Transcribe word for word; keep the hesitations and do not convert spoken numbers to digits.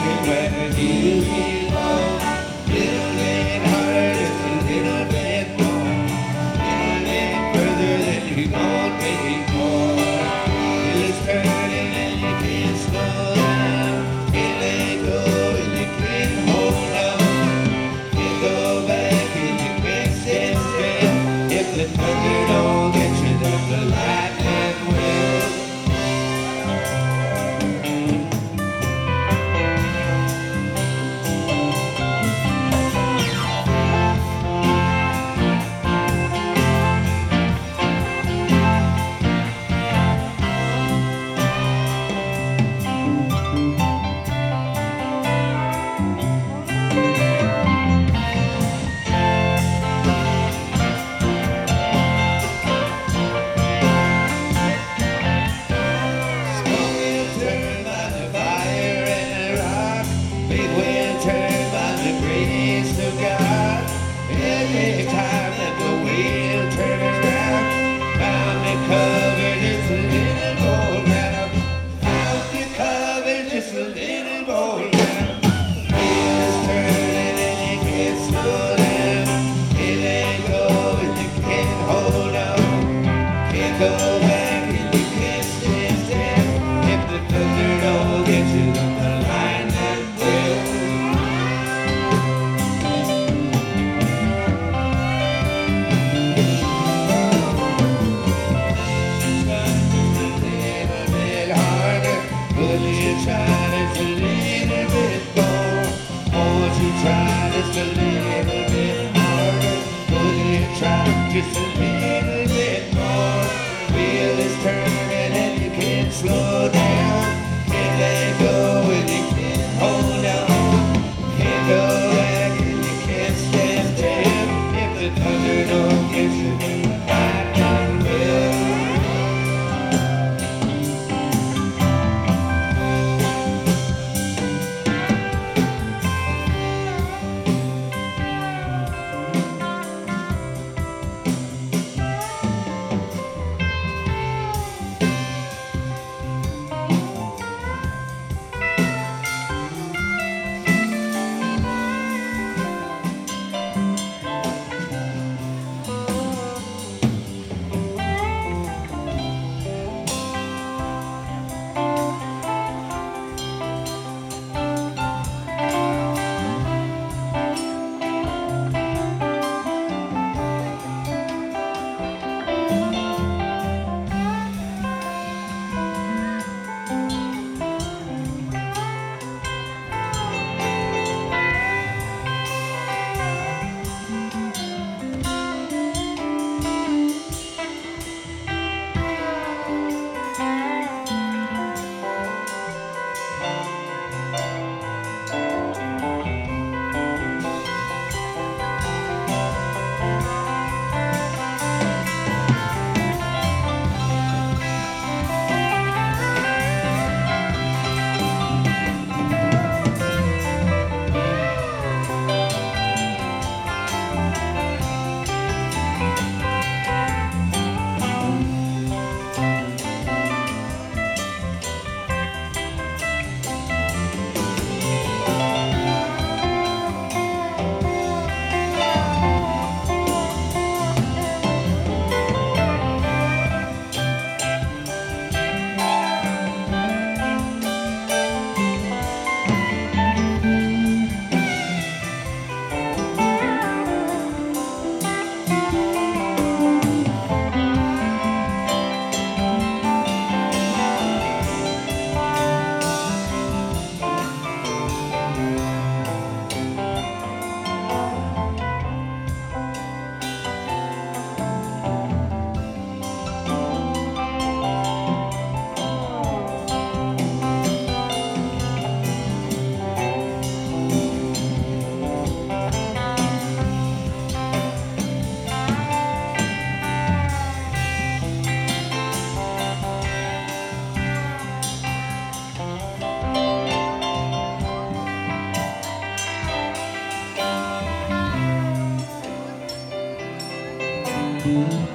and where you belong. Little bit harder, just a little bit more. Little bit further than you won't make more. Wheels turning and you can't slow down. Can't let go and you can't hold on. Can't go back and you can't stand still. If the thunder don't get you, then the lightning will. Every time that the wheel turns round, found me covered just a little more round. Found me covered just a little more round. Wheels turning and you can't slow down. Can't let go and you can't hold on. Can't go back and you can't stand still. If the thunder don't get you, then the lightning will. Try just a little bit more. Won't you try just a little bit harder? Will you try just a little bit more? Wheel is turning and you can't slow down. Can't let go and you can't hold on. Can't go back and you can't stand still. If the thunder don't get you, then the lightning will. you.